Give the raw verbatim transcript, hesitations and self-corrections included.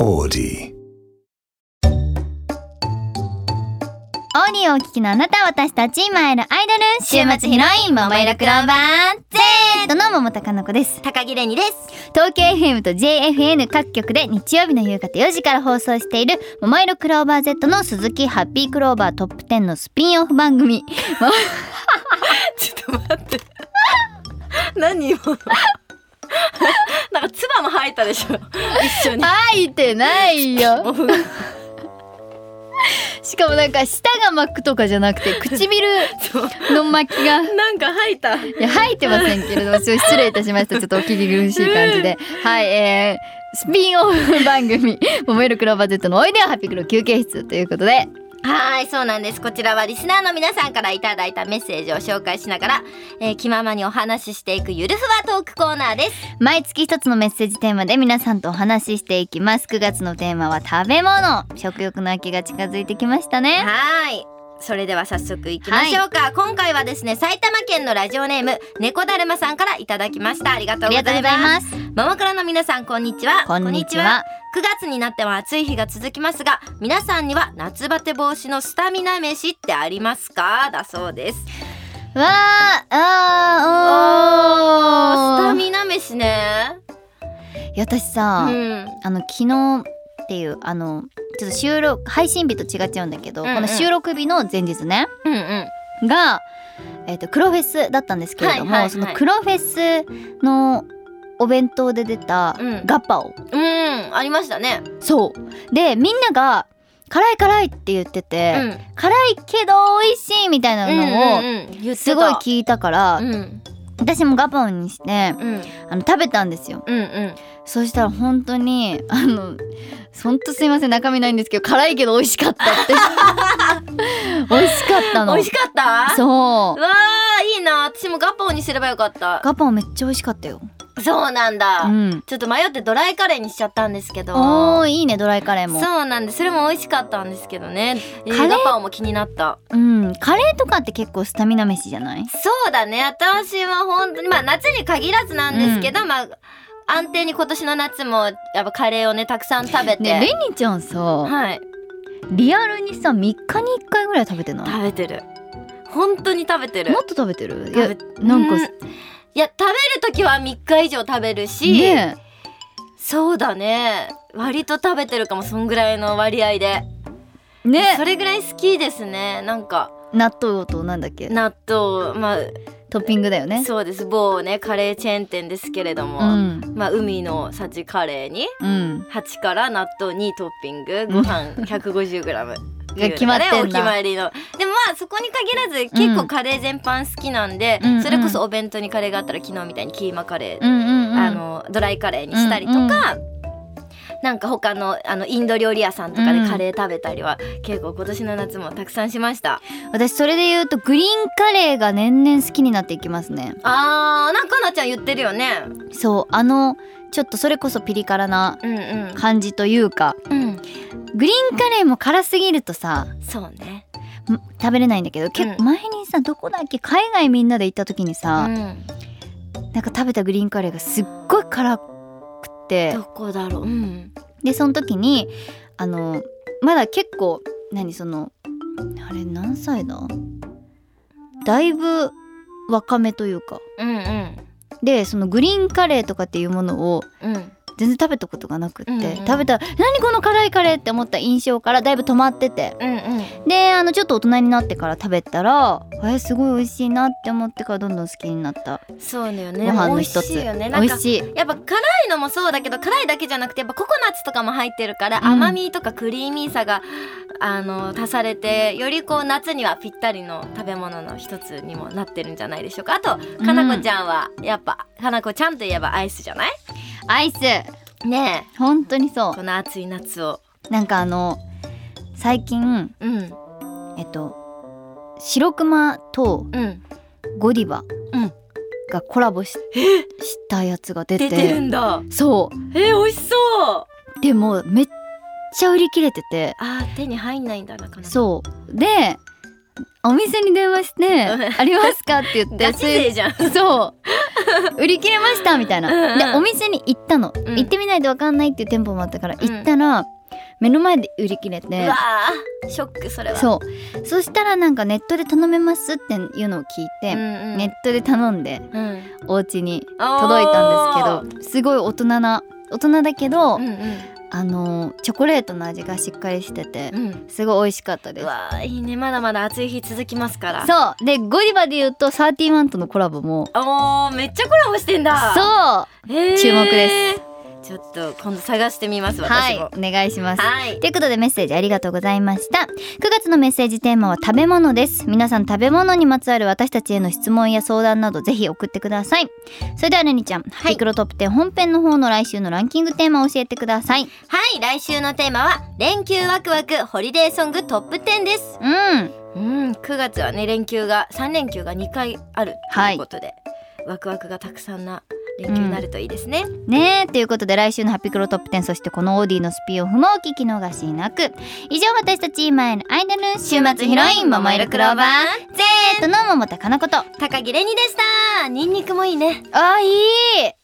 オーディオーディをお聞きのあなた、私たちマイルアイドル週末ヒロインももいろクローバー Z の桃田かな子です。 高木れにです。 東京 エフエム と ジェイエフエヌ 各局で日曜日の夕方よじから放送しているももいろクローバー Z の鈴木ハッピークローバートップテンのスピンオフ番組ちょっと待って何今のなんか唾も吐いたでしょ一緒に。 吐いてないよしかもなんか舌が巻くとかじゃなくて唇の巻きがなんか吐いた。 いや吐いてませんけれども、ちょっと失礼いたしました。ちょっとお聞き苦しい感じではい、えー、スピンオフ番組ももいろクローバー Z のおいでよハッピークロ休憩室ということで、 はい、そうなんです。こちらはリスナーの皆さんからいただいたメッセージを紹介しながら、えー、気ままにお話ししていくゆるふわトークコーナーです。 毎月一つのメッセージテーマで皆さんとお話ししていきます。くがつのテーマは食べ物。食欲の秋が近づいてきましたね。 はい、それでは早速いきましょうか、はい、今回はですね、埼玉県のラジオネーム猫だるまさんからいただきました。ありがとうございます。ママクラの皆さん、こんにちは。 こんにちは。 くがつになっても暑い日が続きますが、皆さんには夏バテ防止のスタミナ飯ってありますか？だそうです。 わーあーおースタミナ飯ね。 いや私さ、うん、あの昨日っていうあのちょっと収録配信日と違っちゃうんだけど、うんうん、この収録日の前日ね、うんうん、が、えーと、黒フェスだったんですけれども、はいはいはい、その黒フェスのお弁当で出たガパオ、 うん、うん、ありましたね。 そうでみんなが辛い辛いって言ってて、うん、辛いけど美味しいみたいなのをすごい聞いたから、うんうん、私もガパオにして、うん、あの食べたんですよ、うんうん、そしたら本当にあの本当すいません中身ないんですけど辛いけど美味しかったって美味しかったの。 美味しかった。 そううわーいいな。私もガパオにすればよかった。 ガパオめっちゃ美味しかったよ。 そうなんだ、うん、ちょっと迷ってドライカレーにしちゃったんですけど。 おーいいねドライカレーも。 そうなんでそれも美味しかったんですけどね、えー、ガパオも気になった。 うんカレーとかって結構スタミナ飯じゃない？ そうだね。私は本当にまあ夏に限らずなんですけど、うん、まあ安定に今年の夏もやっぱカレーをねたくさん食べて。 ねレニちゃんさ、はい、リアルにさみっかにいっかいぐらい食べてない？ 食べてる。本当に食べてる。 もっと食べてる？いやなんか、うん、 いや食べるときはみっか以上食べるし、ね、そうだね割と食べてるかも。そんぐらいの割合でね。それぐらい好きですね。なんか納豆となんだっけ納豆、まあトッピングだよね。 そうです。某ねカレーチェーン店ですけれども、うん、まあ海の幸カレーに、うん、はちから納豆にトッピングご飯 ひゃくごじゅうグラム が決まってんだ。 お決まりの。でもまあそこに限らず結構カレー全般好きなんで、うん、それこそお弁当にカレーがあったら昨日みたいにキーマカレー、うんうんうん、あのドライカレーにしたりとか、うんうん、なんか他のあのインド料理屋さんとかでカレー食べたりは、うん、結構今年の夏もたくさんしました。 私それで言うとグリーンカレーが年々好きになっていきますね。 あーなんかなちゃん言ってるよね。 そうあのちょっとそれこそピリ辛な感じというか、うんうん、グリーンカレーも辛すぎるとさそうね食べれないんだけど、結構前にさどこだっけ海外みんなで行った時にさ、うん、なんか食べたグリーンカレーがすっごい辛くて。 どこだろう、うん、 でその時にあのまだ結構何そのあれ何歳だだいぶ若めというか、うんうん、でそのグリーンカレーとかっていうものを、うん全然食べたことがなくって、うんうん、食べたら何この辛いカレーって思った印象からだいぶ止まってて、うんうん、であのちょっと大人になってから食べたらえすごい美味しいなって思ってからどんどん好きになった。 そうだよね。 ご飯の一つ。 美味しいよね。なんか美味しい。やっぱ辛いのもそうだけど辛いだけじゃなくてやっぱココナッツとかも入ってるから、うん、甘みとかクリーミーさがあの足されてよりこう夏にはぴったりの食べ物の一つにもなってるんじゃないでしょうか。あとかなこちゃんはやっぱ、うん、かなこちゃんといえばアイスじゃない？ アイスねえ本当にそう。 この暑い夏をなんかあの最近、うん、えっと白熊とゴディバがコラボ し,、うん、したやつが出て出てるんだ。 そうえー、美味しそう。 でもめっちゃ売り切れててあー手に入んないんだなかなか。 そうでお店に電話してありますかって言ってガチ勢じゃん。 そう売り切れましたみたいな。 うんうん、 でお店に行ったの、うん、行ってみないと分かんないっていう店舗もあったから行ったら、うん、目の前で売り切れて、 うわーショック。それはそうそしたらなんかネットで頼めますっていうのを聞いて、うんうん、ネットで頼んで、うん、お家に届いたんですけど、すごい大人な大人だけど、うんうん、あのチョコレートの味がしっかりしてて、うん、すごい美味しかったです。 うわーいいね。まだまだ暑い日続きますから。 そうでゴディバで言うとサーティワンとのコラボもおーめっちゃコラボしてんだ。 そう、えー、注目です。 ちょっと今度探してみます私も。 はいお願いします、 はい、 ということでメッセージありがとうございました。くがつのメッセージテーマは食べ物です。皆さん食べ物にまつわる私たちへの質問や相談などぜひ送ってください。それではレニちゃん、ハピクロトップテン本編の方の来週のランキングテーマを教えてください。 はい来週のテーマは連休ワクワクホリデーソングトップテンです。 うんうんくがつはね連休がさん連休がにかいあるということで、はい、ワクワクがたくさんな連休になるといいですね、 うん、ねえということで来週のハピクロトップテン、そしてこのオーディのスピンオフもお聞き逃しなく。以上私たち今への間の週末ヒロイン桃色クローバー Z の桃田かなこと高木レニでした。ニンニクもいいね。 あいい